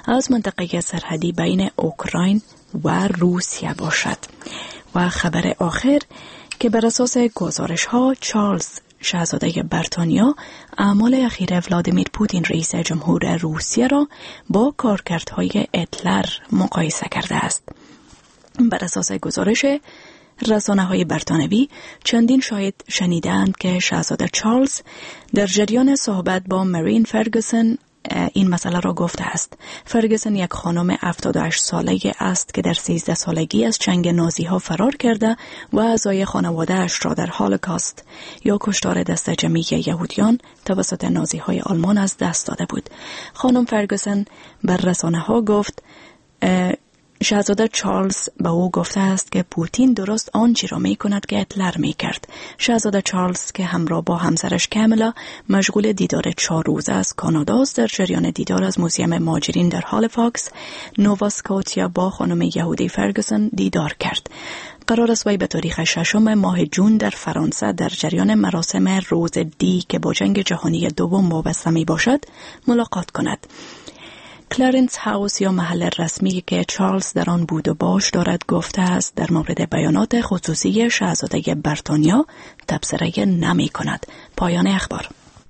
از منطقه سرحدی بین اوکراین و روسیه باشد. و خبر آخر که بر اساس گزارش ها چارلز شاهزاده بریتانیا اعمال اخیر ولادیمیر پوتین رئیس جمهور روسیه را با کارکردهای هیتلر مقایسه کرده است. بر اساس گزارش رسانه‌های بریتانوی چندین شاهد شنیدند که شاهزاده چارلز در جریان صحبت با مارین فرگوسن این مسئله را گفته است. فرگوسن یک خانم 78 ساله است که در 13 سالگی از چنگ نازی ها فرار کرده و اعضای خانواده اش را در هولوکاست یا کشتار دست جمعی یهودیان توسط نازی های آلمان از دست داده بود. خانم فرگوسن بر رسانه ها گفت شاهزاده چارلز به او گفته است که پوتین درست آنچه را می کند که هیتلر می کرد. شاهزاده چارلز که همراه با همسرش کاملا مشغول دیدار 4 روزه از کانادا است، در جریان دیدار از موزیم مهاجرین در هالیفاکس، نووا اسکاتیا با خانم یهودی فرگوسن دیدار کرد. قرار است وی به تاریخ 6 ماه جون در فرانسه در جریان مراسم روز دی که با جنگ جهانی دوم وابسته می باشد ملاقات کند. کلارنس هاوس یا محل رسمی که چارلز در آن بود و باش دارد گفته است در مورد بیانات خصوصی شاهزاده بریتانیا تبصره نمی کند. پایان اخبار.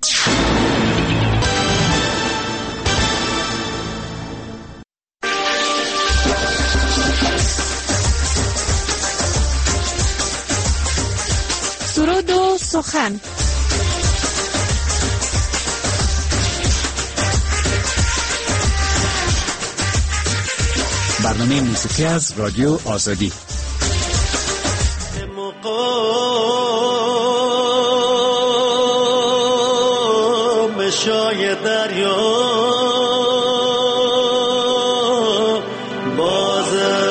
سرود و سخن. برنامه موسیقی از رادیو آزادی. مقام شای دریا باز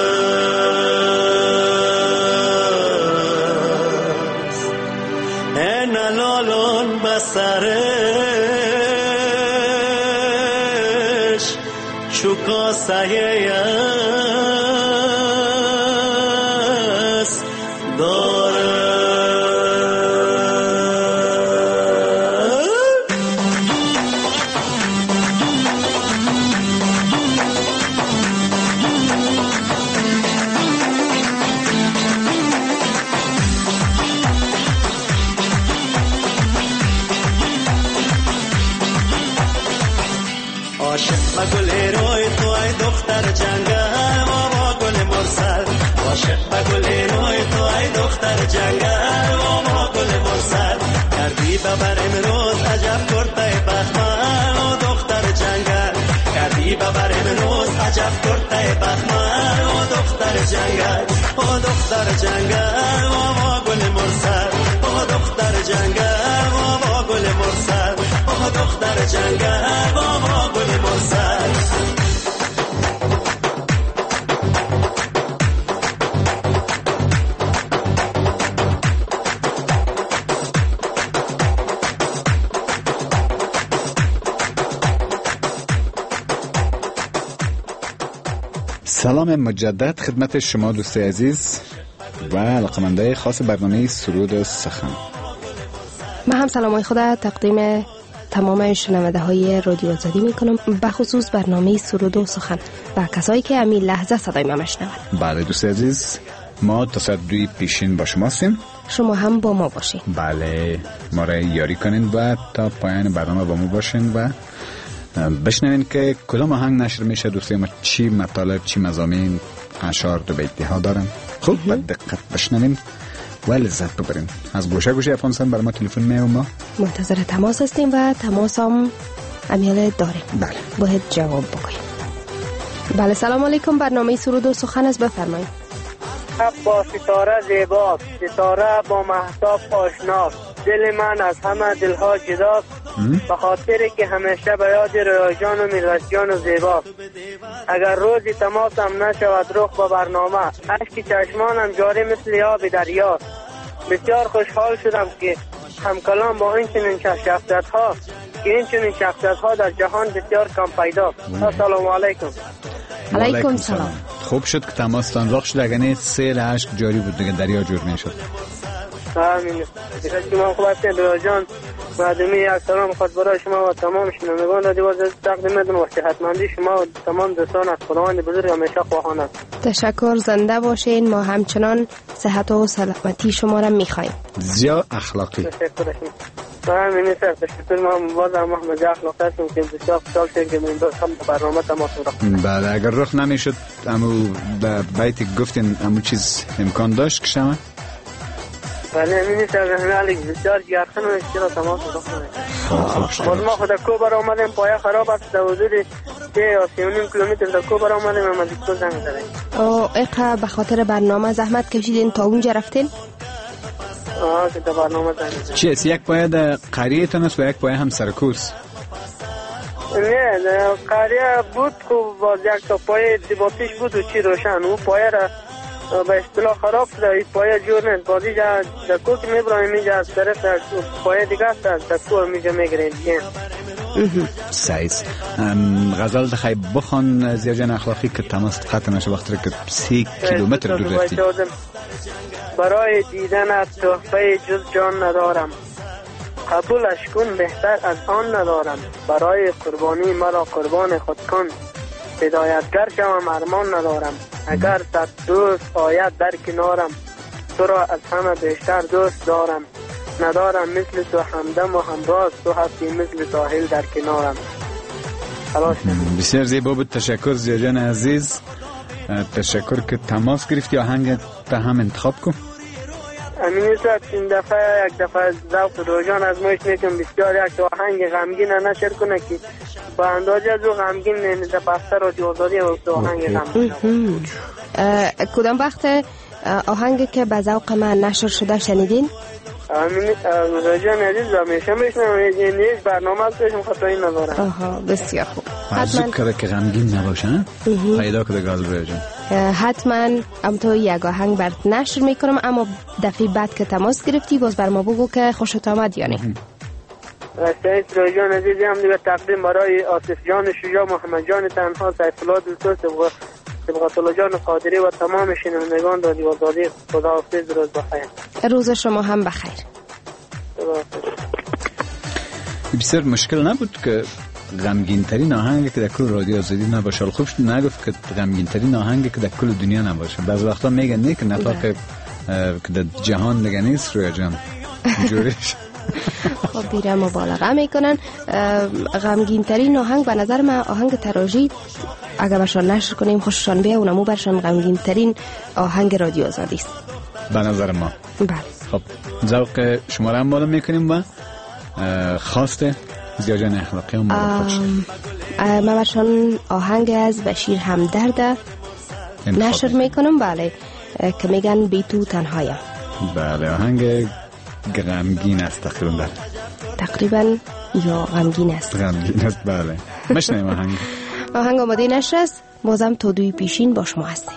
است، این الان بسرش شکاسته ببر امروز عجب کرده بخمن و دختر جنگل کردی ببر امروز عجب کرده بخمن و دختر جنگل و دختر جنگل و ما گل مرسل و دختر جنگل و ما گل مرسل و دختر جنگل و ما گل مرسل. سلام مجدد خدمت شما دوست عزیز و علاقه‌مندای خاص برنامه سرود و سخن. من هم سلامای خود تقدیم تمام شنونده های رادیو آزادی می کنم، به خصوص برنامه سرود و سخن و کسایی که همین لحظه صدای ما میشنون. بله دوست عزیز، ما تا ساعت 2 پیشین با شما هستیم، شما هم با ما باشین. بله، ما را یاری کنین و تا پایان برنامه با ما باشین و بشنوین که کدام آهنگ نشر میشه. دوستای ما چی مطالب، چی مضامین، اشعار دو بیتی ها دارن. خوب با دقت بشنوین و لذت ببرین. از گوشه گوشه افغانستان برای ما تلفن میو، ما منتظر تماس هستیم و تماس هم امیال داریم. بله، باید جواب بکنیم. بله، سلام علیکم. برنامه سرود و سخن است، بفرمایید. با ستاره زیباست، ستاره با مهتاب آشناست، دل من از همه دلها جداست، به خاطری که همیشه به یاد ریاضیان و میلادیان و زیباست. اگر روزی تماسم نشود رخ با برنامه، اشک چشمانم جاری مثل آب دریاست. بسیار خوشحال شدم که همکلام با این چنین شخصیت ها که این چنین شخصیت ها در جهان بسیار کم پیداست. السلام علیکم. علیکم سلام. خوب شد که تماستان رخ شد، اگر نه سیل عشق جاری بود دیگه دریا جور میشد. همین دیگه. شما خوب هستین دو جان؟ مردمی یک سلام خود برای شما و تمام شنوندگان رادیو آزادی تقدیم می‌کنم و صحتمندی شما و تمام دوستان از خداوند بزرگ همیشه خواهان است. تشکر، زنده باشین. ما همچنان صحت و سلامتی شما را می‌خوایم. زیا اخلاقی. تشکر من منیسر تشکر. ما باز محمد اخلاقی هستم که بسیار خوشحال شدیم که من دوست هم برنامه تماس رفتیم. بله، اگر رخ نمیشد امو در بیت گفتین امو چیز امکان داشت که شما؟ بله منیسر رحمالی بسیار جرخن و اشترا تماس رفتیم. باز ما خود کوبر آمدیم، پایه خراب است، در حدود 3 یا 3.5 کیلومتر در کوبر آمدیم و مدیسکو زنگ زدیم. ایقا به خاطر برنامه زحمت کشیدین تا اونجا رفتین؟ که در برنامه زنگ زدیم. چیست؟ یک پایه در قریه تان است و یک پایه هم سرکوز؟ نه در قریه بود که باز یک تا پایه ارتباطیش بود و چی روشن. اون پایه را به اصطلاح خراب شده، این پایه جور نیست. بازی جا در کو که میبرایم اینجا از طرف پایه دیگه است، در کو میجا میگرین دیگه. سایز غزل دخواه بخوان زیا جان اخلاقی که تماس قطع نشه وقتی که 3 کیلومتر دور رفتی. برای دیدن تحفه جز جان ندارم، قبولش کن بهتر از آن ندارم. برای قربانی مرا قربان خود کن، هدایتگر شوم ارمان ندارم. اگر صد دوست آید در کنارم، تو را از همه بیشتر دوست دارم. ندارم مثل تو همدم و همراز، تو هستی مثل ساحل در کنارم. بسیار زیبا بود. تشکر زیا جان عزیز، تشکر که تماس گرفتی. آهنگ تا هم انتخاب کن. امین صاحب این دفعه یک دفعه ذوق روزان ازمایش میکنم. بسیار یک آهنگ غمگین نشر کنه که با اندازه از او غمگین در پستر رادیو آزادی و آهنگ غمگین. کدام وقت آهنگ که به ذوق من نشر شده شنیدین؟ امین روزان عزیز همیشه میشنم. یک برنامه از پیشم خطایی ندارم. آها بسیار خوب. حتما کرده که غمگین نباشه پیدا کرده گال روزان. حتما تو یک آهنگ برات نشر میکنم، اما دفعه بعد که تماس گرفتی باز بر ما بگو که خوشت آمد یا نه. سعید روزان عزیزی هم دیگه تقدیم برای آصف جان شجاع، محمد جان تنها، سیف الله دلسوز، صبغت الله جان قادری و تمام شنوندگان رادیو آزادی. خداحافظ، روز بخیر. روز شما هم بخیر. بسیار مشکل نبود که غمگین ترین آهنگی که در کل رادیو آزادی نباشه. خوب شد نگفت که غمگین ترین آهنگی که در کل دنیا نباشه. بعض وقتا میگن نه که نطاق که در جهان دیگه نیست رویا جان جوریش. خب بیره مبالغه میکنن. غمگین ترین آهنگ به نظر من آهنگ تراژید اگر برشان نشر کنیم خوششان بیه اونمو برشان غمگین ترین آهنگ رادیو آزادی است به نظر ما. بله. خب ذوق شما را هم معلوم میکنیم و خواسته زیا جان اخلاقی هم معلوم خودش. من برشان آهنگ از بشیر همدرد نشر میکنم. بله که میگن بی تو تنهایم. بله آهنگ غمگین است تقریبا یا غمگین است. غمگین است. بله مشنیم آهنگ آماده نشر است. بازم تا دوی پیشین با شما هستیم.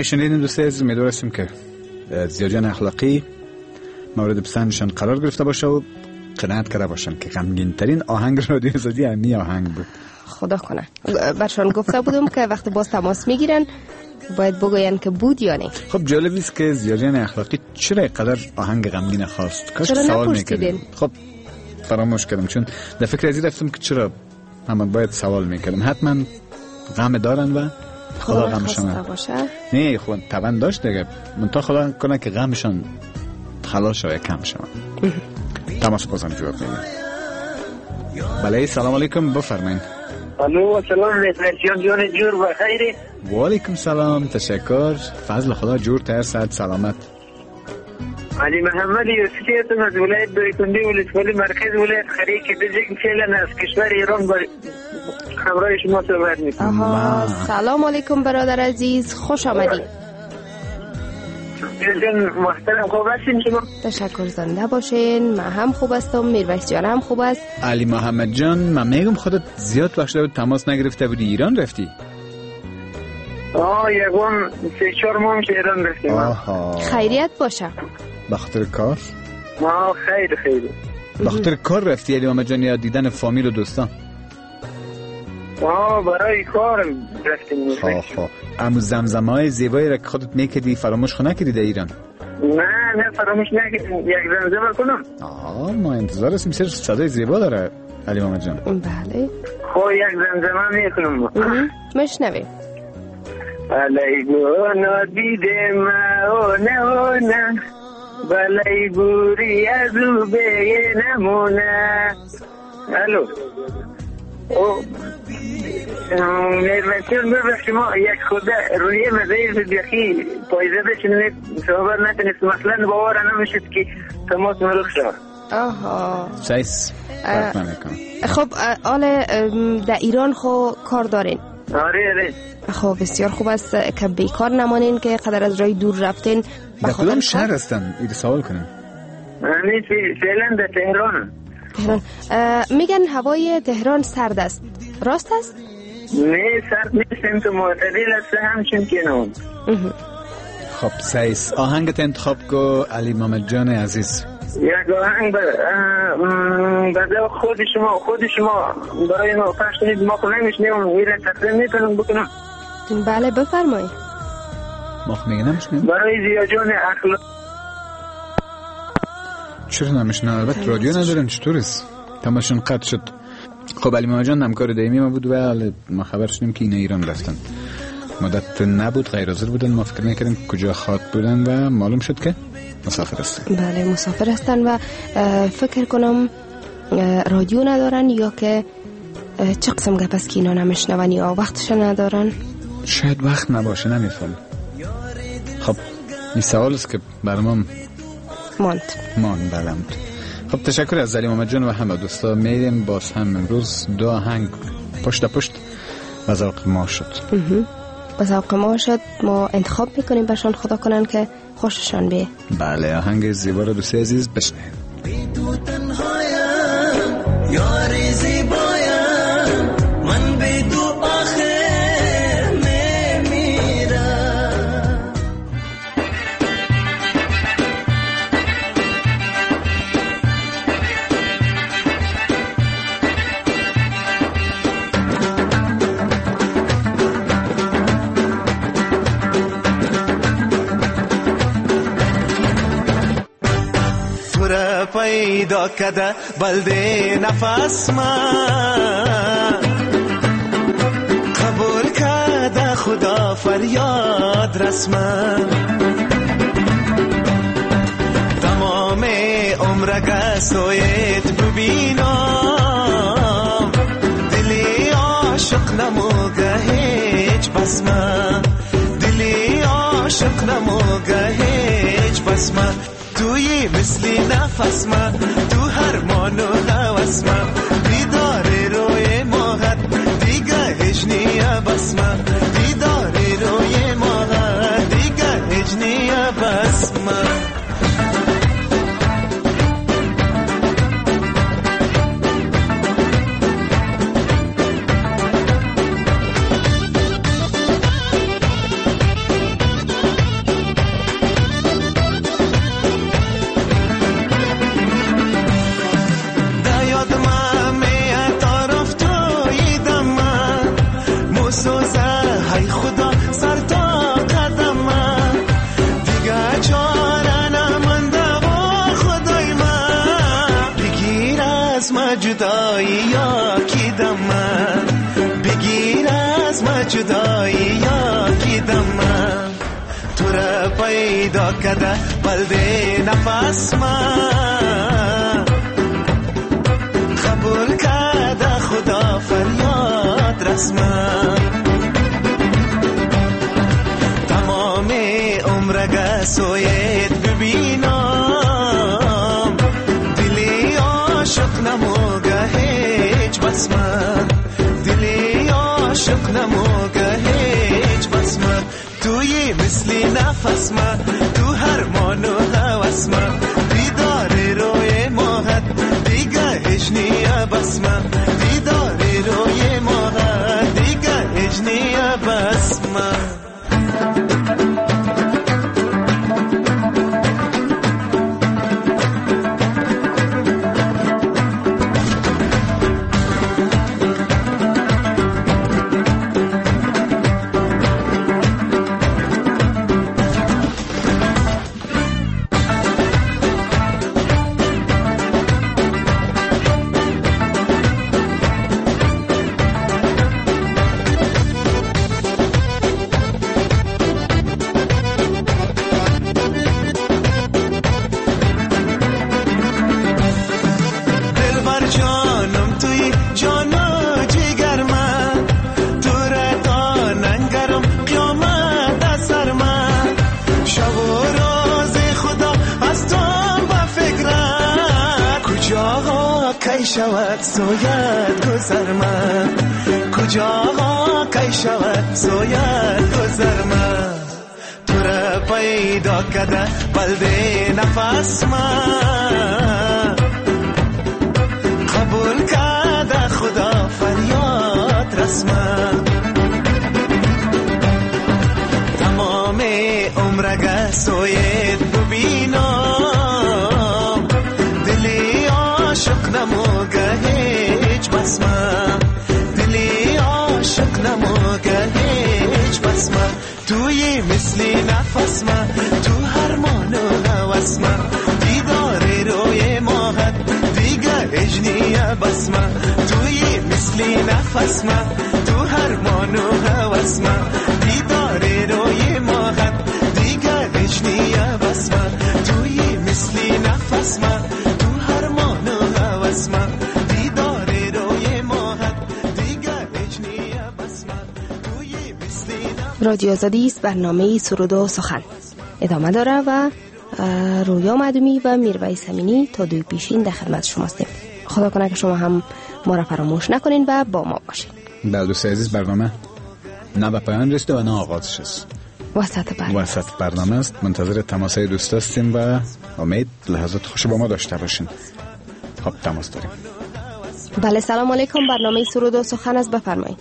شنیدین دوستان عزیز، امیدوار هستیم که زیادیان اخلاقی مورد پسندشان قرار گرفته باشه و قناعت کرده باشن که غمگین ترین آهنگ رادیو آزادی همین آهنگ بود. خدا کنه. برشان گفته بودم که وقتی باز تماس میگیرن باید بگوین که بود یا نه. خب جالب است که زیادیان اخلاقی چرا اینقدر آهنگ غمگین خواست؟ کاش چرا سوال نپرسیدین؟ میکردم. خب فراموش کردم، چون در فکر ازی رفتم که چرا همه باید سوال میکردم. حتما غم دارن و خدا غمشان باشه. نه خب طبعا داشت دیگه، منتها خدا کنه که غمشان خلاص شوه، کم شوه. تماس بازم جواب میدیم. بله سلام علیکم، بفرمایید. الو سلام رسیان جان جور بخیری. و علیکم سلام، تشکر. فضل خدا جور تر، صحت سلامت. علی محمد یوسفی هستم از ولایت دایکنده ولسوالی مرکز ولایت خریک که دیگه فعلا از کشور ایران با همراه شما صحبت میکنم. سلام علیکم برادر عزیز، خوش آمدید. جان محترم، خوب هستین شما؟ تشکر، زنده باشین. من هم خوب هستم، میرویس جان هم خوب است. علی محمد جان، من میگم خودت زیاد وقت شده تماس نگرفته بودی، ایران رفتی؟ یکم 3-4 ماه ایران رفتیم. خیریت باشه. به خاطر کار؟ خیر. به خاطر کار رفتی علی محمد جان یا دیدن فامیل و دوستان؟ برای کار رفتیم. اما زمزمه‌های زیبایی را که خودت میکردی فراموش خو نکردی در ایران؟ نه فراموش نکردم. یک زمزمه کنم. ما انتظار هستیم. سر صدای زیبا داره علی محمد جان. بله. یک زمزمه میکنم. مشنویم. بلای گونا دیدم نه بلای بوری از او به نمونه. الو میرمسیون ببخش ما یک خدا روی مزید بیخی پایزه بشنید صحبت نکنید، مثلا باور نمیشد که تماس ملک شد. سایس فرق نمیکنم. خب حالا در ایران خو کار دارین؟ آره. خب بسیار خوب است که بیکار نمانین که قدر از رای دور رفتین. در کدام شهر هستن؟ ایده سوال کنم. فعلا در تهران. میگن هوای تهران سرد است، راست است؟ نه سرد نیست، تو معتدل است همچون که نون. خب سایس آهنگت انتخاب کو علی محمد جان عزیز. یک آهنگ برای خود شما برای ما پخش کنید. ما خود نمیشنیم میره تقدیم میکنم بکنم. بله بفرمایید. ما خود میگه نمیشنیم برای زیاجان اخلاق. چرا نمیشنم؟ البته رادیو ندارن، چطور است؟ تماشون قطع شد. خب علی محمد جان همکار دائمی ما بود و ما خبر شدیم که اینا ایران رفتن، مدت نبود، غیر حاضر بودن. ما فکر میکردیم کجا خواد بودن و معلوم شد که مسافر هستن. بله مسافر هستن و فکر کنم رادیو ندارن یا که چه قسم گپ است که اینا نمیشنون یا وقتش ندارن. شاید وقت نباشه، نمیفهم. خب این سوال است که برام ماند. خب تشکر از علی محمد جان و همه دوستا. میریم باز هم امروز دو آهنگ پشت پشت به ذوق ما شد. به ذوق ما شد، ما انتخاب میکنیم برشان، خدا کنن که خوششان بیه. بله آهنگ زیبا رو دوست عزیز بشنوید. تو تنهایم یاری زیبایم، من بی تو آخر نمیرم. پیدا کده بلده نفس من، قبول کده خدا فریاد رسمن. تمام عمر سویت ببینم، دلی عاشق نموگه هیچ بسمه، دلی عاشق نموگه هیچ بسمه. توی مثلی نفس من، تو هر مانو هوس من، دیداری روی ماهت دیگه هجنیه بس من، دیداری روی ماهت دیگه هجنیه بس من. ما جدایی یا کیدم من بگیر از ما جدایی یا کیدم من تو را پیدا کده بلده نفس من قبول کده خدا فریاد رسمن تمام عمرگه سویت ببینم دلی عاشق نموگه هیچ بس من دلی عاشق نموگه هیچ بس من توی مثلی نفس من تو هر مانو هوس من دیداری روی ماهت دیگه هجنیه بس من دیداری روی ماهت دیگه هجنیه بس من شود سویت گذر من کجا کی شود سویت گذر من تو را پیدا کده بلده نفس من قبول کده خدا فریاد رسمن تمام عمرگه سویت ببینم دلی عاشق نموگه هیچ بس من دلی عاشق نموگه هیچ بس من توی مثلی نفس من تو هر مانو هوس من دیداری روی ماهت دیگه اجنیه بس من توی مثلی نفس من تو هر مانو هوس من دیداری روی ماهت دیگه اجنیه بس من توی مثلی نفس من تو هر مانو هوس من دیداری روی ماهت دیگه اجنیه بس من توی مثلی رادیو آزادی است، برنامه سرود و سخن ادامه داره و رویا مدومی و میرویس امینی تا دوی پیشین در خدمت شما هستیم. خدا کنه که شما هم ما را فراموش نکنین و با ما باشین. بله دوست عزیز، برنامه نه به پایان رسیده و نه آغازش است، وسط برنامه است. منتظر تماسای دوست هستیم و امید لحظات خوش با ما داشته باشین. خب تماس داریم. بله سلام علیکم، برنامه سرود و سخن است، بفرمایید.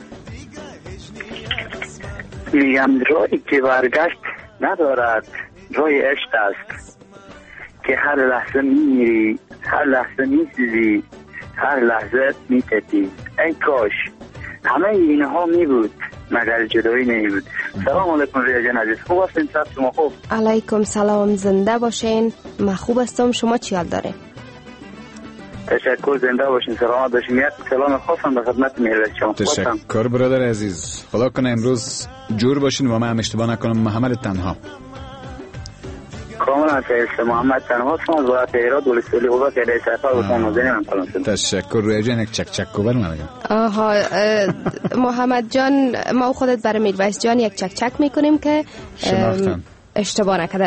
میگم رایی که برگشت ندارد رای عشق است که هر لحظه میمیری، هر لحظه میسوزی، هر لحظه میتپی. ای کاش همه اینها میبود مگر جدایی نمیبود. سلام علیکم ریا جان عزیز، خوب هستین؟ صحت شما خوب؟ علیکم سلام، زنده باشین. من خوب هستم، شما چی حال دارین؟ تشکر، زنده باشین، سلامت باشین. یک سلام خاصم به خدمت میرویس شما. تشکر برادر عزیز، خدا کنه امروز جور باشین و من هم اشتباه نکنم. محمد تنها کاملا سیست محمد تنها شما از وقت ایراد ولسولی خوبا که در سفر بکنم نازنی من کلام شد. تشکر رویا جان، یک چک چک کبر من بگم. آها محمد جان، ما خودت برای میرویس جان یک چک چک میکنیم که اشتباه نکردن.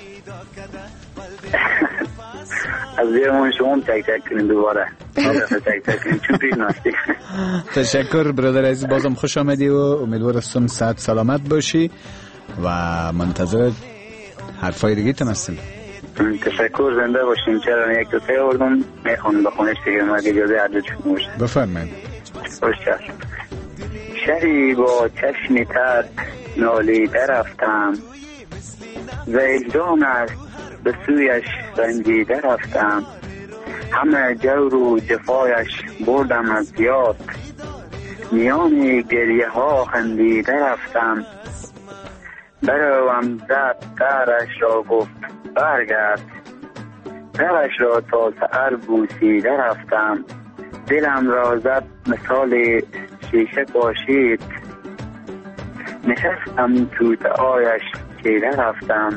از زیرمون شما هم چک چک کنیم دوباره. چک چک کنیم چون پیر ناستی. تشکر برادر عزیز، بازم خوش آمدی و امیدوار هستم صحت سلامت باشی و منتظر حرفای دیگه تم هستیم. تشکر، زنده باشیم. چرا یک دوسته آوردم میخونم بخونش دیگه، مگه اجازه عدد شما باشه. بفرمایید. خوش چشم. شبی با چشم تر نالیده رفتم، وجدان است به سویش رنجیده رفتم، همه جور و جفایش بردم از یاد، میان گریه ها خندیده رفتم، بروم زد درش را گفت برگرد، درش را تا سحر بوسیده رفتم، دلم را زد مثال شیشه باشید، نشستم تو دعایش چیره رفتم،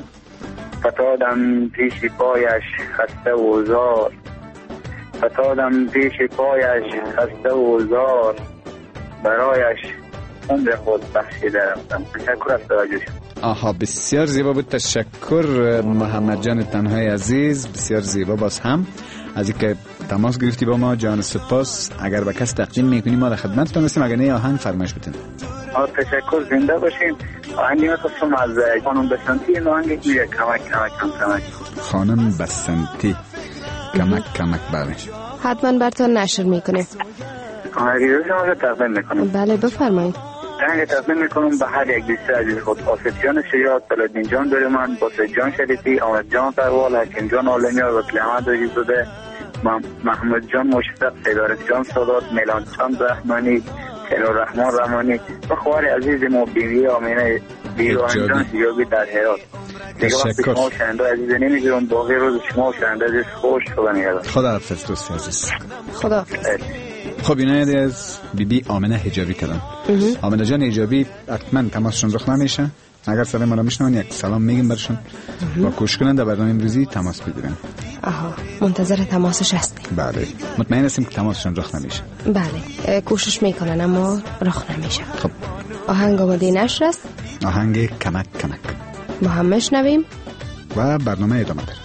فتادم پیش پایش خسته و زار، فتادم پیش پایش خسته و زار، برایش عمر خود بخشیده رفتم. تشکر از توجهشون. آها، بسیار زیبا بود. تشکر محمد جان تنهای عزیز، بسیار زیبا. باز هم از اینکه تماس گرفتی با ما، جان سپاس. اگر به کس تقدیم میکنی ما در خدمتتون هستیم. اگر نه آهنگ فرمایش بتین. تشکر، زنده باشین. آهنگی میخواستم از خانم بسنتی، آهنگی میگه کمک. خانم بسنتی، کمک. بله، حتما براتون نشر میکنیم. آهنگی رو تقدیم میکنم. بله بفرمایید. آهنگ تقدیم میکنم به هر یک دوست عزیز خود. آصف جان شیاد، سلادین جان دریمان، باسط جان شریفی، آمد جان سروال، حکیم جان عالمیار، وکیل احمد عزیزاده، محمد جان مشتاق، سیدارک جان سادات، میلان جان رحمانی، الرحمن رحمانی و خواهر عزیز ما بیوی آمینه جان حجابی در هرات. دیگه وقت شما شنده عزیز نمیگیرم. باقی روز شما شنده عزیز خوش. خدا نگهدار. خدا حافظ دوستی عزیز. خدا حافظ. خب اینا از بیبی آمنه حجابی کردن. آمنه جان حجابی حتما تماسشون رخ نمیشه. اگر سلام ما را میشنون یک سلام میگیم برشون و کوشش کنن در برنامه امروزی تماس بگیرن. آها، منتظر تماسش هستیم. بله، مطمئن هستیم که تماسشون رخ نمیشه. بله، کوشش میکنن اما رخ نمیشه. خب آهنگ آماده نشر است. آهنگ کمک با هم میشنویم و برنامه ادامه داره.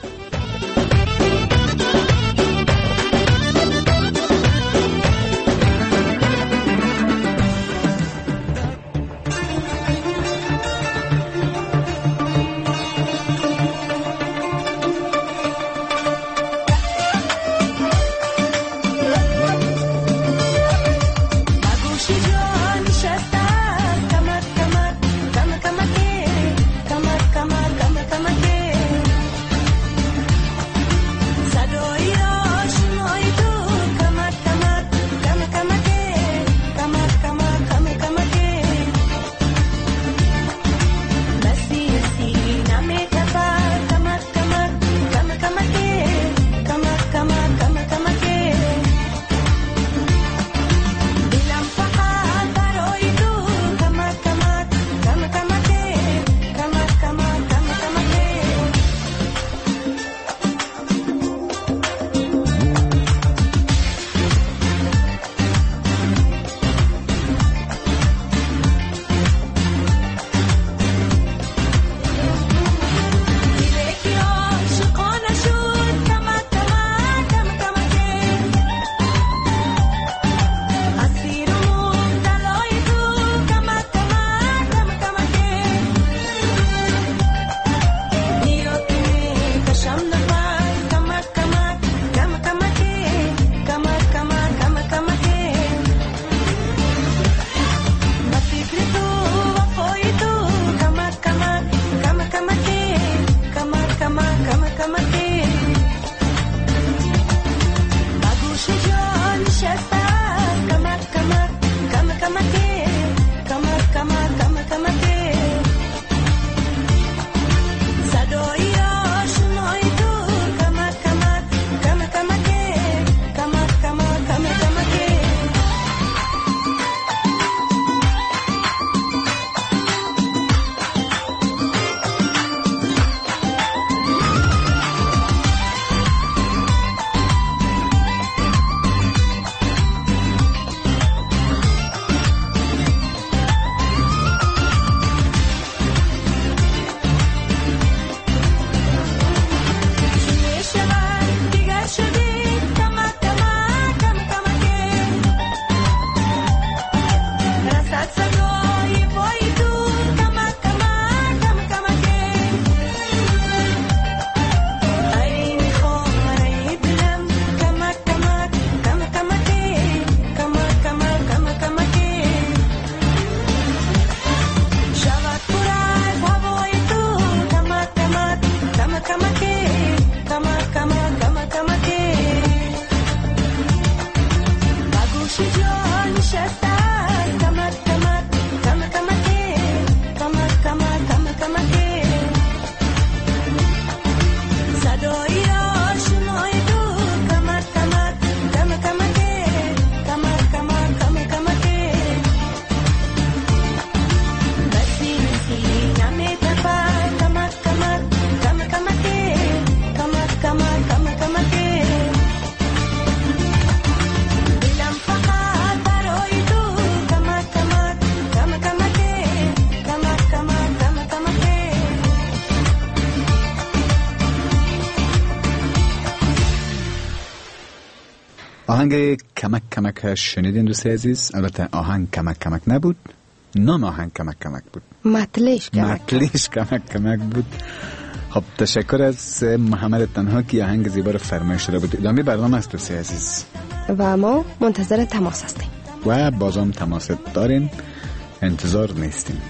آهنگ کمک کمک شنیدین دوستی عزیز؟ البته آهنگ کمک کمک نبود، نام آهنگ کمک کمک بود، مطلش کمک کمک بود. خب تشکر از محمد تنها که آهنگ زیبا رو فرمایش داده بود. ادامه برنامه است دوستی عزیز و ما منتظر تماس هستیم و بازم تماس دارین، انتظار نیستیم.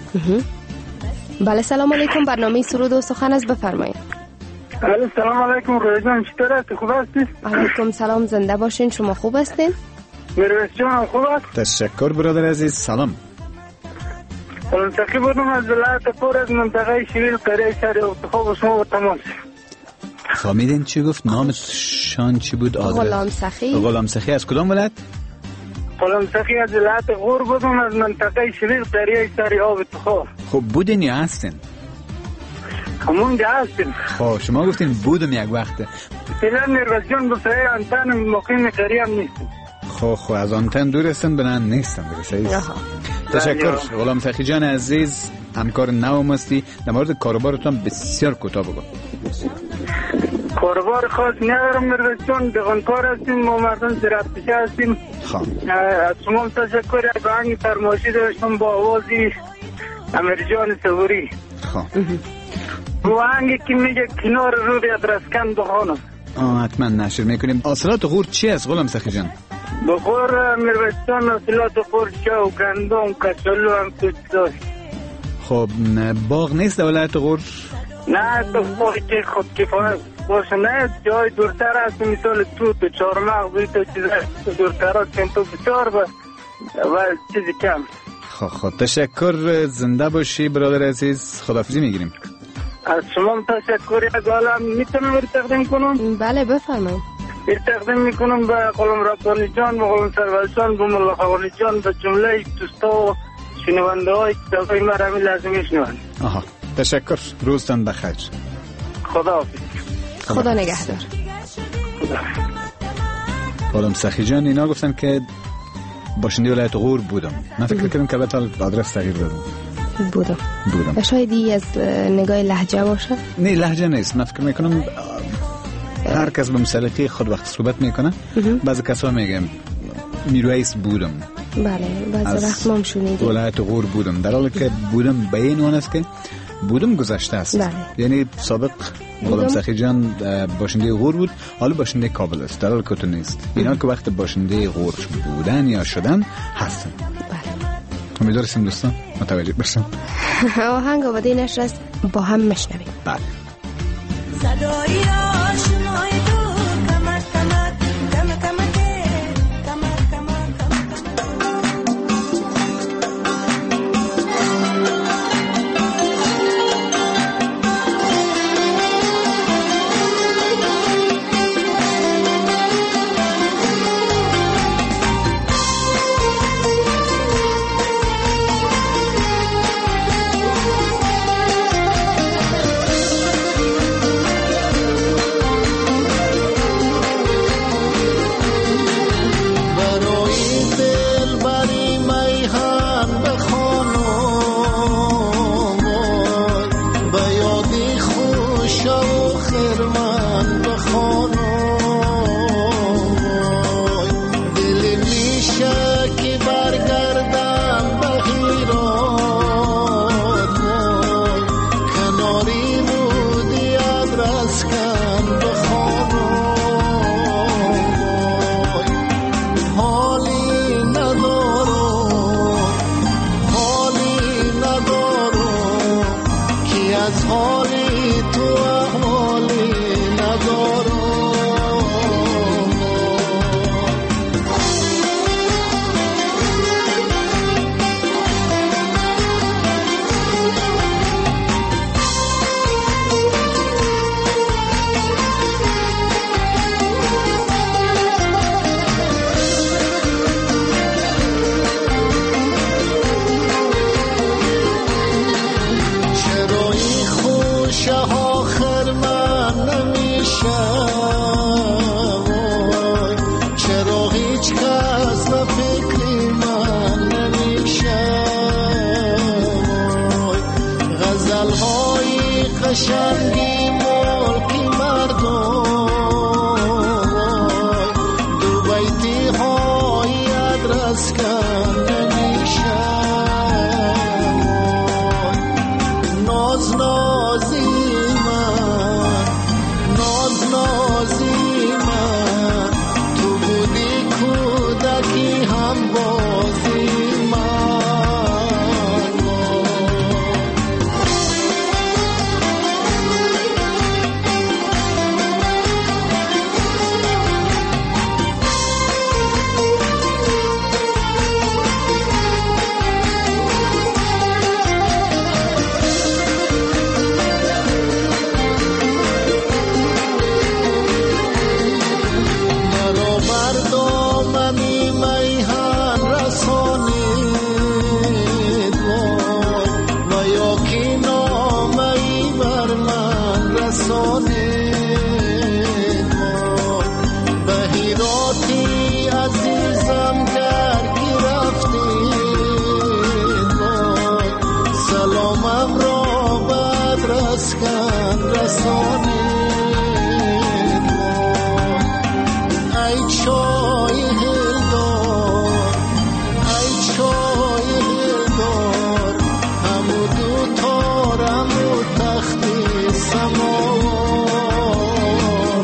بله سلام علیکم، برنامه سرود و سخن است، بفرمایید. بله سلام علیکم رویجان، چطور هستی؟ خوب هستی؟ علیکم سلام، زنده باشین. شما خوب هستین؟ میرویس جان خوب است؟ تشکر برادر عزیز. سلام. سلام بودم از ولایت پر از منطقه شویل قریه شهر افتخاب شما و تماس. فهمیدین چی گفت؟ نامشان چی بود؟ غلام سخی. غلام سخی از کدام ولایت؟ غلام سخی از ولایت غور بودم از منطقه شویل قریه شهر افتخاب. خب بودین یا هستین؟ همونجا هستیم. خب شما گفتین بودم یک وقته. فعلا میرویس جان بسیار انتن مقیم قریه هم نیستیم. خب از آنتن دور هستن بنان نیستن برسید. تشکر غلام سخی جان عزیز، همکار نوم هستی. در مورد کاروبارتان بسیار کوتاه بگو. کاروبار خاص ندارم میرویس جان، دکانکار هستیم، ما مردم زراعت پیشه هستیم. از شما تشکر. یک آهنگ فرمایشی داشتم با آوازی امیر جان صبوری. رو آهنگی که میگه کنار رود ادرسکن بخوانم. حتما نشر میکنیم. اصالات غور چی است غلام سخی جان؟ بخور میرویستان اصالات غور چا و گندم کچالو هم توش داشت. خب باغ نیست در ولایت غور؟ نه تو باقی که خود کفایت باشه، نه جای دورتر هست، مثال تو چهارمغز بوی تو چیز دورتر هست که تو بسیار و چیزی کم. خب تشکر، زنده باشی برادر عزیز، خداحافظی میگیریم. از شما تشکر. یک عالم میتونم بر تقدیم کنم؟ بله بفرمایید. بر تقدیم میکنم به قلم ربانی جان، به قلم سرور جان، به ملا خوانی جان، به جمله دوستا و شنونده های کتابای ما را لازمی شنوند. تشکر، روزتان بخیر. خدا نگهدار. قلم سخی جان اینا گفتن که باشنده ولایت غور بودم. من فکر کردم که البته آدرس تغییر دادم. بودم. شاید از نگاه لهجه باشه؟ نه لهجه نیست. من فکر میکنم هر کس به مسلکی خود وقت صحبت میکنه. بعضی کسا میگم میرویس بودم. بله بعضی وقت ما هم شنیدیم ولایت غور بودم، در حالی که بودم به این معنی است که بودم گذشته است. بله. یعنی سابق غلام سخی جان باشنده غور بود، حالا باشنده کابل است، در حالی که تو نیست. اینا که وقت باشنده غور بودن یا شدن هستن. امیدوارم دوستان متوجه بشن. آهنگ آماده نشر است، با هم میشنویم. بله. صدای آشنای تو کمک کمک کمک کمک کمک کمک قشنگی ملکی مردم دو بیتی رسانید ما به هیراتی عزیزم گر کی رفتید ما سلامم را بدرس کن رسانید ما ای چای هلدار ای چای هلدار همو دو تارم و تختی سماوار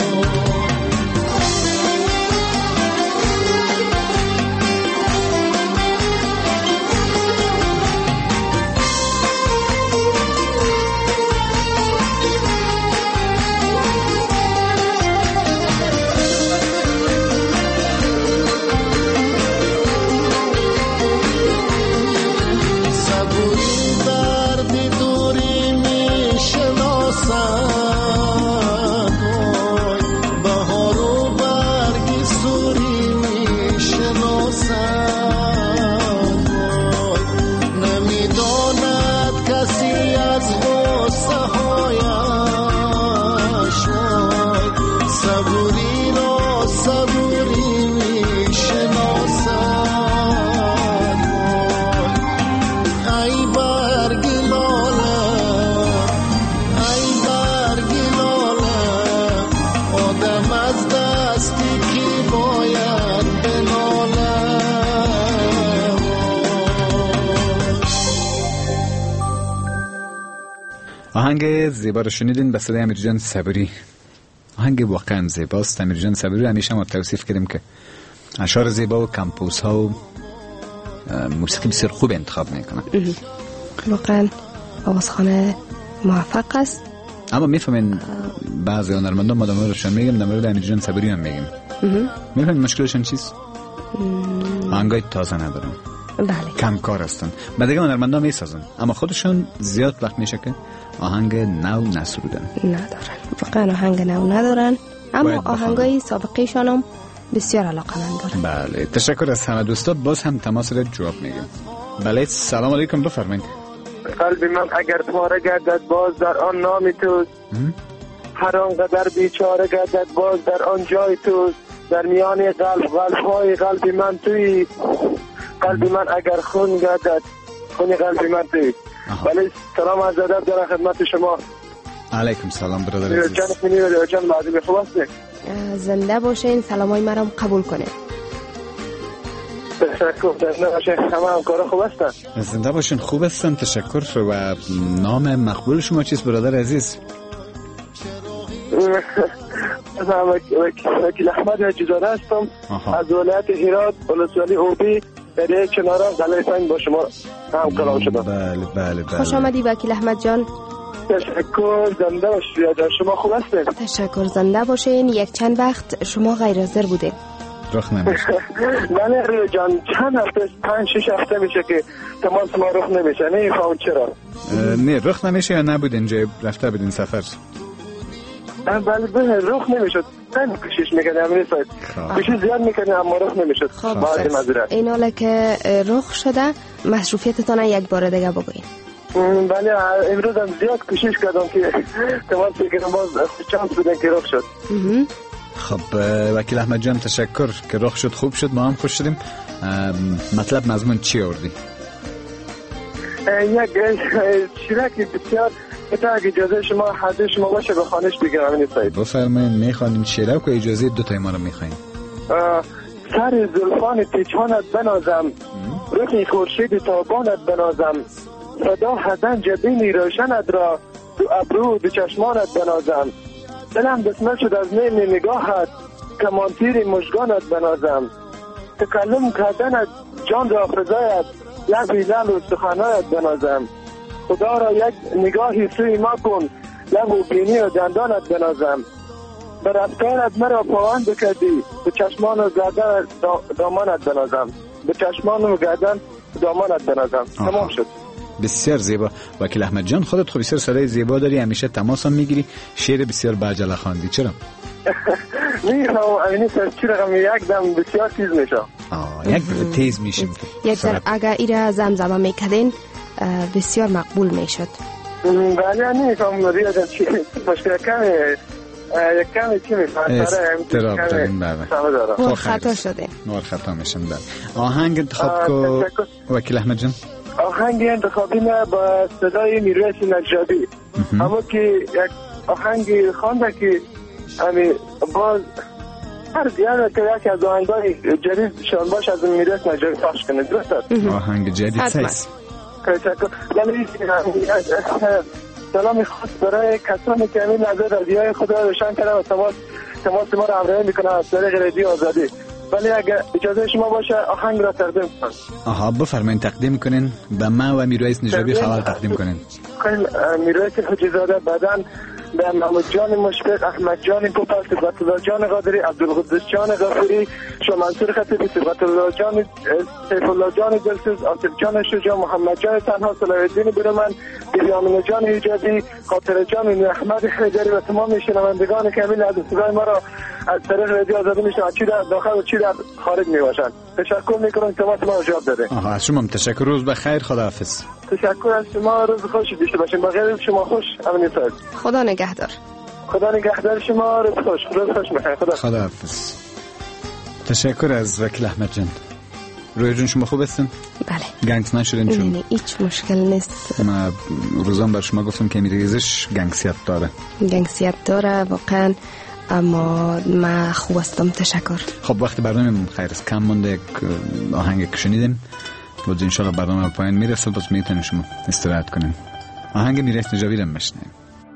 آهنگ زیبا رو شنیدین به صدای امیرجان صبوری. آهنگ واقعا زیباست. امیرجان صبوری همیشه ما توصیف کردیم که اشعار زیبا و کمپوز ها و موسیقی بسیار خوب انتخاب میکنه. واقعا آوازخوان موفق است. اما میفهمین بعضی هنرمندان ما در موردشان میگیم، در مورد امیرجان صبوری هم میگیم. میفهمین مشکلشون چیست؟ آهنگای تازه ندارن. بله. کم کار هستن. بعد دیگه هنرمندان میسازن اما خودشون زیاد وقت میشه که آهنگ نو نسرودن. ندارن. واقعا آهنگ نو ندارن. اما آهنگای سابقه‌شان هم بسیار علاقه‌مند دارن. بله. تشکر از همه دوستان. باز هم تماس را جواب میگیم. بله. سلام علیکم. بفرمایید. قلب من اگر پاره گردد باز در آن نام توست، هر آنقدر بیچاره گردد باز در آن جای توست، در میان قلب‌های قلب من تویی، قلب من اگر خون گردد خون قلب من تویی. بله. سلام از ادب در خدمت شما. علیکم سلام برادر عزیز. جان معلومه خوب هستید؟ زنده باشین. سلامای مرام قبول کنید. تشکر. زنده باشین. همه همکارا خوب هستن؟ زنده باشین. خوب هستن. تشکر. و نام مقبول شما چیست برادر عزیز؟ وکیل احمد حجیزاده هستم از ولایت هرات، ولسوالی اوبی، در کناران قلعه سنگ با شما هم کلام شدم. بله. خوش آمدی وکیل احمد جان. تشکر. زنده باشید. شما خوب هستید؟ تشکر. زنده باشین. یک چند وقت شما غیر حاضر بودید. رخ نمیشه. نه روی جان چند هفته 5-6 هفته میشه که تماس ما رخ نمیشه. نمیفهم چرا. نه رخ نمیشه یا نبود اینجا رفته بدین سفر؟ بله رخ نمیشد. من کوشش میکنم نمیشد. کوشش زیاد میکنم اما رخ نمیشد. این حالا که رخ شده مصروفیتتان یک بار دیگه بگوین. بله امروز هم زیاد کوشش کردم که تماس بگیرم باز چانس بدن که رخ شد. خب وکیل احمد جان تشکر که رخ شد. خوب شد. ما هم خوش شدیم. مطلب مضمون چی آوردی؟ یک شیرکی بسیار تا اگه اجازه شما حاضر شما باشه به خانش بگیرم. این سایت بفرمایید. میخوانیم شیرک و اجازه دو تای ما رو میخوایم. سر زلفان پیچانت بنازم، رخی خورشید تابانت بنازم، صدا حزن جبینی روشنت را تو ابرو دو چشمانت بنازم، دلم بسمل شد از نیم نگاهت کمانتیر مژگانت بنازم، تکلم کردنت جان را فضایت لبی لب و سخنایت بنازم، خدا را یک نگاهی سوی ما کن لب و بینی و دندانت بنازم، به رفتارت مرا پاوند کردی به چشمان و گردن دامانت بنازم، به چشمان و گردن دامانت بنازم. تمام شد. بسیار زیبا. وکیل احمد جان خودت خب بسیار صدای زیبا داری، همیشه تماس هم میگیری، شعر بسیار بعجله خواندی. چرا؟ میفهم اینی چی رقم یک دم بسیار تیز میشه. یک تیز میشیم. یک ذره اگر ایره زمزمه میکردین بسیار مقبول میشد. بله نمیفهم ریاض چی مشکل کمی چی میفهم استراب داریم. بله خطا شده خطا میشن. آهنگ انتخاب کو وکیل احمد جان. آهنگ انتخابی نه با صدای میرویس نجابی، اما که یک آهنگ خوانده که همی باز هر دیانه که یکی از آهنگای جدید شان باش از میرویس نجابی پخش کنه. درست است؟ آهنگ جدید سیست سلامی خاص برای کسانی که همین نظر رادیوهای خود را روشن کرده و تماس ما را همراهی میکنه از طریق رادیو آزادی. ولی اگر اجازه شما باشه آهنگ را تقدیم کنم. آها بفرمایید تقدیم کنین. به من و میرویس نجابی خبر تقدیم کنین. میرویس حجیزاده بدن به محمود جان مشفق، احمد جان پوپل، صفت الله جان قادری، عبدالقدس جان غفوری، شما منصور خطیبی، صفت الله جان سیف الله جان دلسوز، آصف جان شجاع، محمد جان تنها، صلاح الدین برومند، بیامین جان ایجادی، خاطر جان احمد حیدری و تمام شنوندگان که همین از صدای ما را از طریق رادیو آزادی میشنوند، چی در داخل و چی در خارج میباشند. تشکر میکنم که تماس ما را جواب دادید. آها از شما تشکر. روز بخیر. خداحافظ. تشکر از شما. روز خوشی داشته باشین. بخیر شما خوش. امین سعید. خدا نگهدار. خدا نگهدار شما. روز خوش. روز خوش میخوام. خداحافظ. تشکر از وکیل احمد جان. روی جون شما خوب هستین؟ بله. گنگس نشدین چون؟ نه هیچ مشکل نیست. ما روزان بر شما گفتم که میریزش گنگسیت داره. گنگسیت داره واقعا، اما ما خوب هستم. تشکر. خب وقتی برنامه خیر است، کم مونده یک آهنگ که شنیدیم بود انشالله برنامه به پایان میرسه، بس میتونیم شما استراحت کنیم. آهنگ میرویس نجابی رو بشنویم.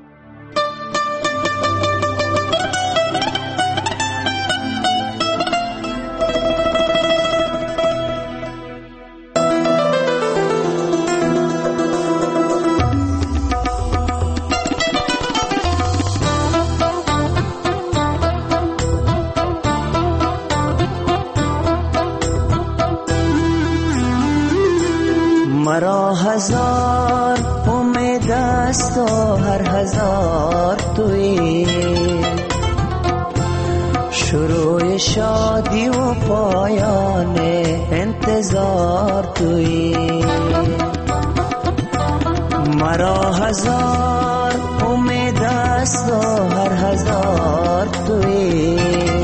مرا هزار امید است و هر هزار تویی، شروع شادی و پایان انتظار تویی. مرا هزار امید است و هر هزار تویی،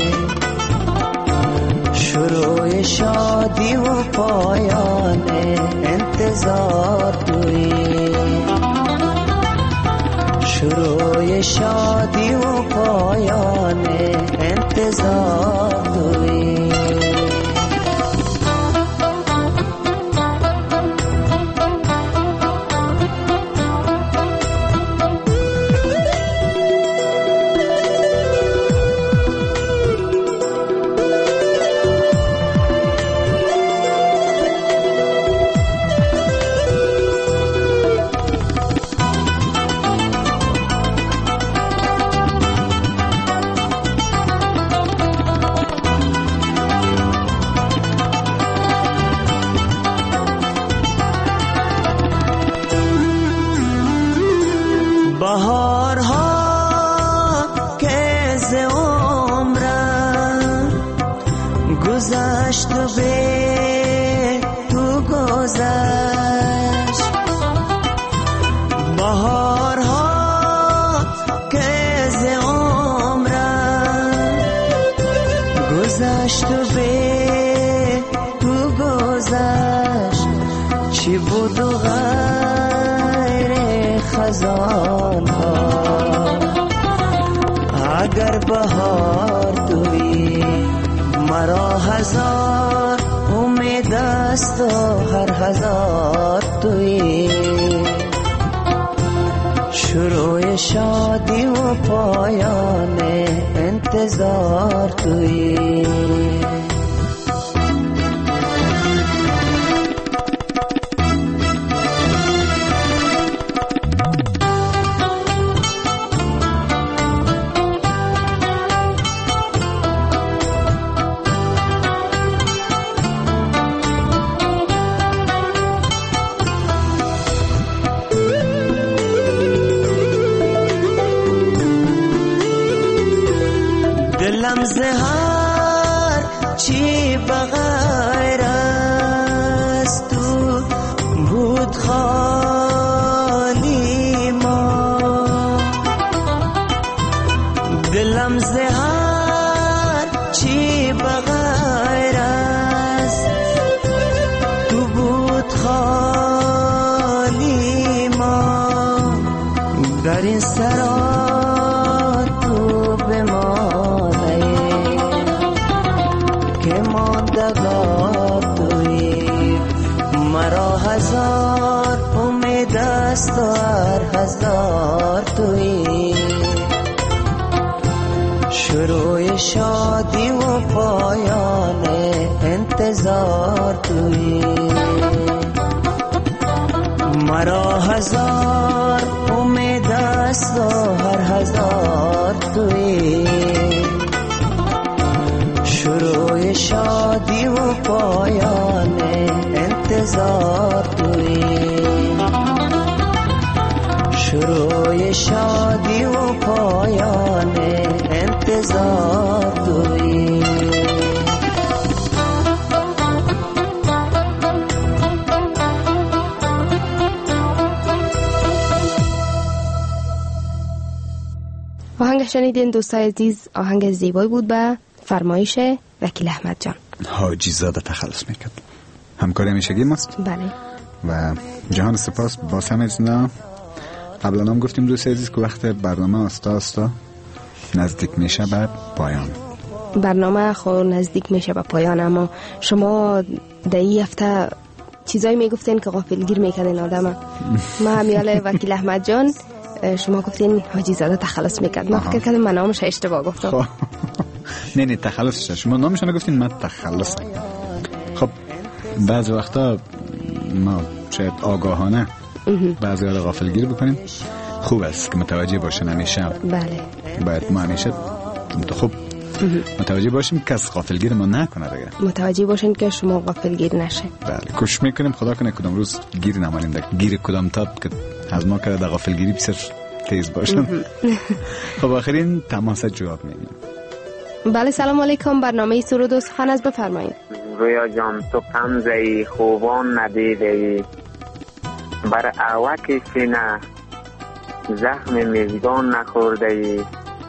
شروع شادی و پایان انتظار تویی، شروع شادی و پایان انتظار تویی. گذشت و به تو گذشت، بهارها که از عمرم گذشت و به تو گذشت. چی بود و غیر خزان ها اگر بهار تویی. مرا هزار امید است و هر هزار تویی، شروع شادی و پایان انتظار تویی. لمزه هر چی بغیر از تو بود خالی دلم زهر چی بغیر است تو بود خالی ما در این سرا تو بمانه که ماندگار توی مرا هزار امید است و هر هزار توی شروع شادی و پایان انتظار توی مرا هزار امید است و هر هزار توی شروع شادی و پایان انتظار توی شروع شادی و پایان انتظار توی آهنگ شنیدین دوستای عزیز، آهنگ زیبایی بود به فرمایش وکیل احمد جان. حاجی زاده تخلص میکرد. همکاری همیشگی ماست. بله. و جهان سپاس با هم از اینا. قبلا هم گفتیم دوستای عزیز که وقت برنامه آستا نزدیک میشه به پایان. برنامه خود نزدیک میشه به پایان، اما شما در این هفته چیزایی میگفتین که غافلگیر میکنین آدم. ما همیال وکیل احمد جان، شما گفتین حاجی زاده تخلص میکرد. من فکر کردم من نامش اشتباه گفتم. نه تخلص شد. شما نامش نگفتین، من تخلص. خب بعضی وقتا ما شاید آگاهانه بعضی ها غافلگیر بکنیم. خوب است که متوجه باشن همیشه. بله. باید ما همیشه خب متوجه باشیم کس غافلگیر ما نکنه دیگه. متوجه باشین که شما غافلگیر نشه. بله، کوشش میکنیم خدا کنه کدام روز گیر نمانیم دیگه. گیر کدام تاب که از ما کرده غافلگیری بسیار تیز باشن. خب آخرین تماس جواب میگیم. بله سلام علیکم، برنامه سرود و سخن از بفرمایید. رویا جان تو قمزه‌ای خوبان ندیده‌ای بر اوک سینه زخم میزگان نخورده‌ای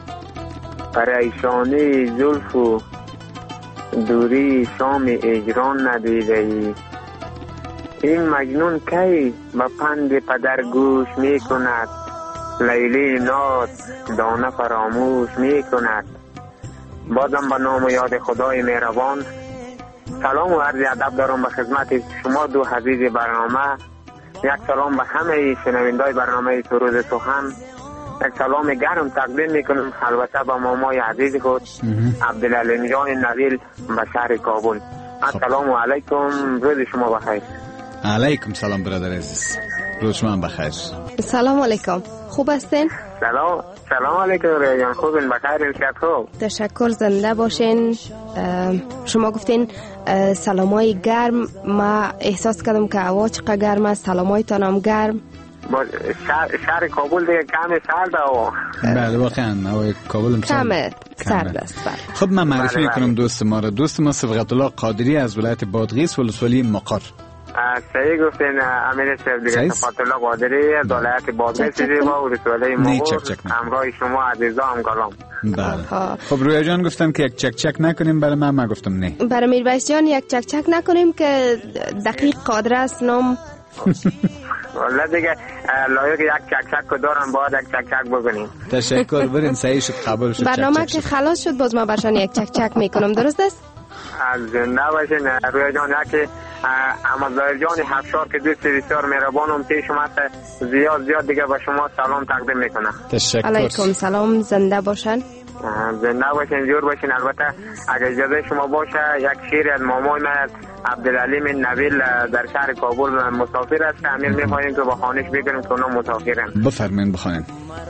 پریشانی زلف و دوری شام اجران ندیده‌ای این مجنون کی به پند پدر گوش می کند لیلی ناز دانه فراموش می کند. بازم به نام و یاد خدای مهربان سلام و عرض ادب دارم به خدمت شما دو عزیز برنامه. یک سلام به همه شنوندای برنامه سرود سخن. یک سلام گرم تقدیم میکنم البته به مامای عزیز خود عبدالعلیم جان نویل به شهر کابل. السلام علیکم، روز شما بخیر. علیکم سلام برادر عزیز، روز شما بخیر. سلام علیکم، خوب هستین؟ سلام علیکم رویا جان، خوبین؟ بخیر امشب خوب؟ تشکر، زنده باشین. شما گفتین سلامای گرم، ما احساس کردم که هوا چقدر گرم است. سلامایتان هم گرم. شهر کابل دیگه کم سرد هوا. بله واقعا هوای کابل کم سرد است. خب من معرفی میکنم دوست ما را. دوست ما صبغت الله قادری از ولایت بادغیس ولسوالی مقر. صحیح گفتین امیر صاحب دیگه. صفات الله قادری از ولایت بادغیس زیبا و ولسوالی مقر، همراه شما عزیزا همکارام. بله. خب رویا جان گفتن که یک چک چک نکنیم، برای من گفتم نه. برای میرویس جان یک چک چک نکنیم که دقیق قادر است نام. والله دیگه لایق یک چک چک دارم، باید یک چک چک بکنیم. تشکر، برین صحیح شد، قبول شد. برنامه که خلاص شد باز ما برشان یک چک چک میکنم، درست است؟ از زنده باشین رویا جان. یکی امازدار جان حفشار که دوست بسیار مهربانم پیش اومد، زیاد دیگه به شما سلام تقدیم میکنم. تشکر. علیکم سلام، زنده باشن. زنده باشین، جور باشین. البته اگه اجازه شما باشه یک شعر از مامای من عبدالعلیم نویل در شهر کابل مسافر است، امیر میخواهیم که با خانش بگیریم که اونا مسافرن. بفرمایید بخوانید.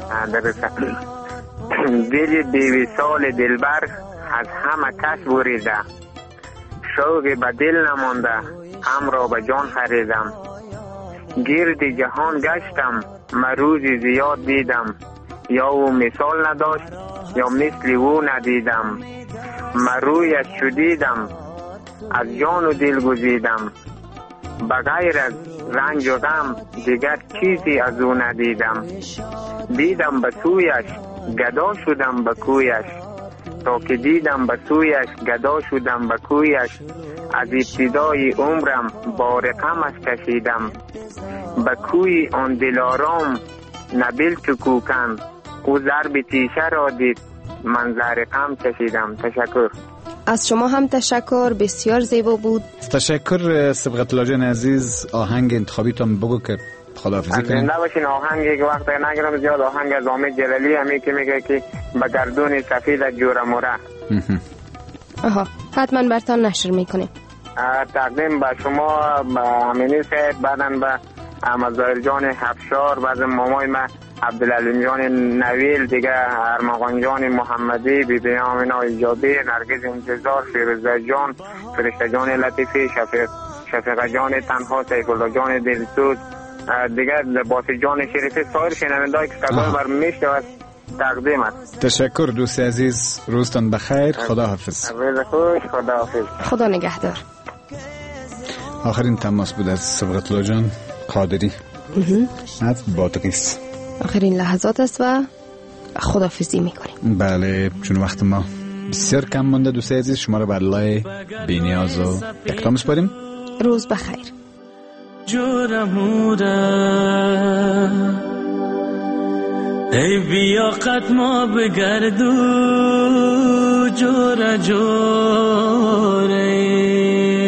دل بی‌وصال دلبر از همه کس بریده، شوق به دل نمانده هم را به جان خریدم. گرد جهان گشتم من روزی زیاد دیدم، یا او مثال نداشت یا مثل او ندیدم. من رویش شدیدم از جان و دل گزیدم، بغیر از رنج و غم دیگر چیزی از او ندیدم. دیدم به سویش گدا شدم به کویش، تا که دیدم به سویش گدا شدم به کویش. از ابتدای عمرم بار غمش کشیدم، به کوی آن دلارام نبیل چو کوکن. او ضرب تیشه را دید من زهر غم کشیدم. تشکر. از شما هم تشکر، بسیار زیبا بود. تشکر سبقت الله جان عزیز. آهنگ انتخابیتون بگو که خداحافظی کنیم. زنده باشین. آهنگی که وقت نگرم زیاد، آهنگ از حامد جلالی همی که میگه که به گردون سفید جوره موره. آها، حتما برتان نشر میکنیم. تقدیم به شما، به امینی صاحب، بعدن به مظاهر جان حفشار، بعد مامای من عبدالعلیم جان نویل، دیگه ارمغان جان محمدی، بی بی آمینا ایجابی، نرگز انتظار، فیروزه جان، فرشته جان لطیفی، شفیقه جان تنها، سیف الله جان دلسوز، دیگه باسی جان شریفی، سایر شنونده‌ای که صدای بر میشود تقدیم است. تشکر دوست عزیز، روزتان بخیر. خداحافظ. روز خوش. خداحافظ. خدا نگهدار. آخرین تماس بود از سبقت الله جان قادری از بادغیس. آخرین لحظات است و خداحافظی میکنیم. بله، چون وقت ما بسیار کم مونده دوست عزیز، شما رو به الله بی‌نیاز و یکتا میسپاریم. روز بخیر. جورموره ای بیا قد ما بگردو جوره جوره